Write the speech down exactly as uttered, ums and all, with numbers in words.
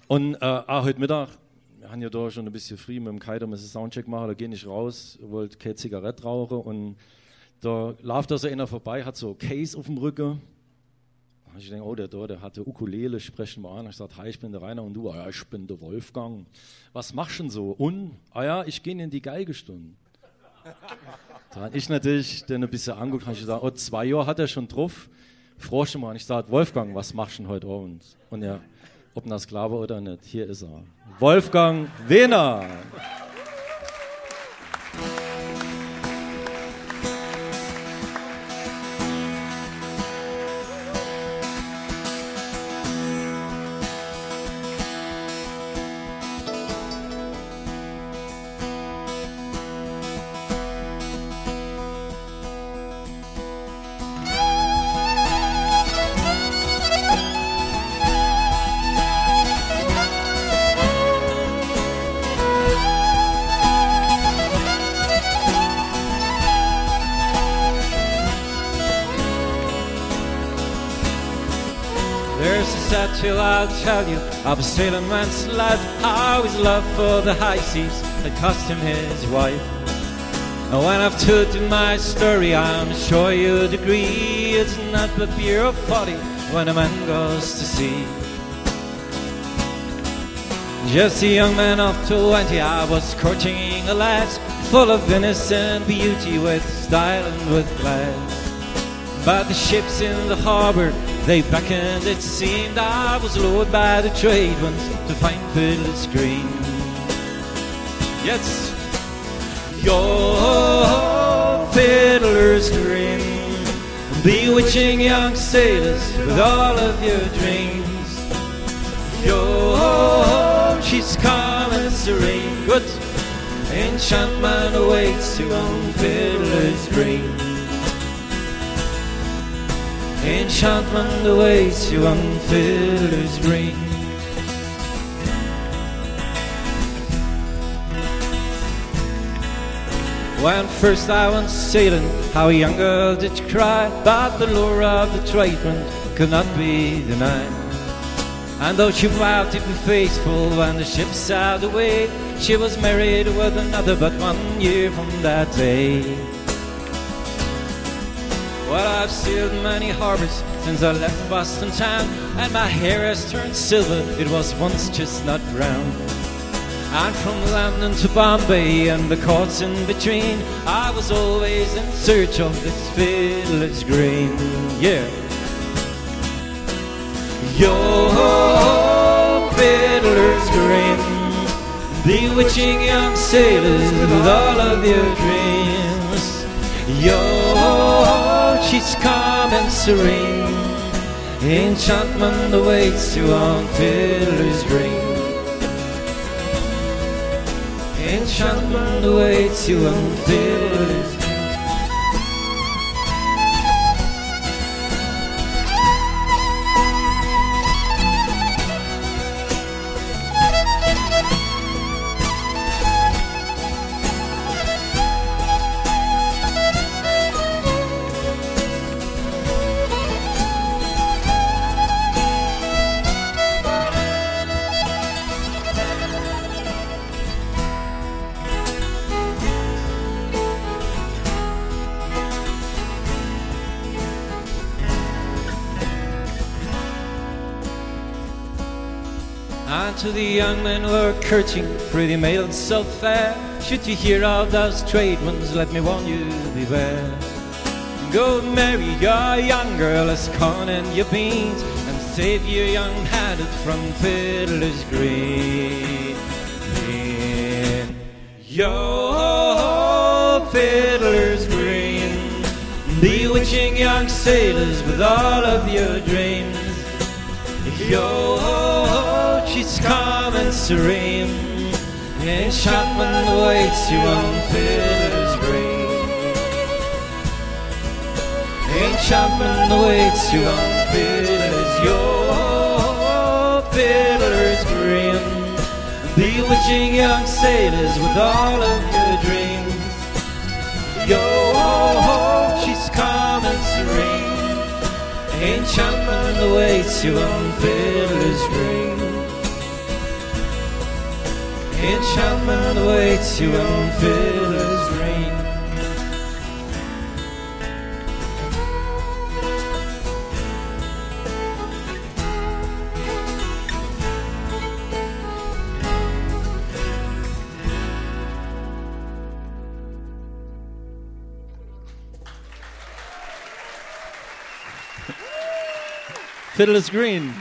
Und äh, auch heute Mittag, wir haben ja da schon ein bisschen früh mit dem Kaiser müssen Soundcheck machen, da gehe ich raus, wollte keine Zigarette rauchen und da läuft da so einer vorbei, hat so Case auf dem Rücken. Ich denke, oh, der da, der hatte Ukulele, sprechen wir an. Ich sage, hi, ich bin der Rainer und du, ah, ja, ich bin der Wolfgang. Was machst du denn so? Und, ah ja, ich gehe in die Geigestunde. Da habe ich natürlich den ein bisschen angeguckt und ich gesagt, oh, zwei Jahre hat er schon drauf. Froh mal. Und ich sage, Wolfgang, was machst du denn heute Abend? Und ja, ob das Sklave oder nicht, hier ist er. Wolfgang Wehner. Till I'll tell you of a sailing man's life, how his love for the high seas had cost him his wife. And when I've told you my story, I'm sure you'd agree it's not but pure folly when a man goes to sea. Just a young man of twenty, I was courting a lass full of innocent beauty, with style and with class. But the ships in the harbor, they beckoned, it seemed I was lured by the trade winds to find Fiddler's Green. Yes, your Fiddler's Green, bewitching young sailors with all of your dreams. Your, she's calm and serene, good enchantment awaits you on Fiddler's Green. Enchantment awaits you on Fiddler's Green. When first I went sailing, how a young girl did cry, but the lure of the trade wind could not be denied. And though she vowed to be faithful when the ship sailed away, she was married with another but one year from that day. Well, I've sailed many harbors since I left Boston town, and my hair has turned silver, it was once chestnut brown. And from London to Bombay and the courts in between, I was always in search of this Fiddler's Green. Yeah. Your Fiddler's Green, bewitching young sailors with all of your dreams. Your, she's calm and serene, enchantment awaits you on Fiddler's Green. Enchantment awaits you on Fiddler's Green. To the young men who are courting pretty maidens so fair, should you hear of those trade winds, let me warn you, beware. Go marry your young girl as corn and your beans, and save your young hearted from Fiddler's Green. Your Fiddler's Green, bewitching young sailors with all of your dreams. Your, she's calm and serene, enchantment awaits you on Fiddler's Green. Enchantment awaits you on Fiddler's, your Fiddler's Green, bewitching young sailors with all of your dreams. Your, she's calm and serene, enchantment awaits you on Fiddler's Green. Enchantment awaits you on Fiddler's Green. Fiddler's Green.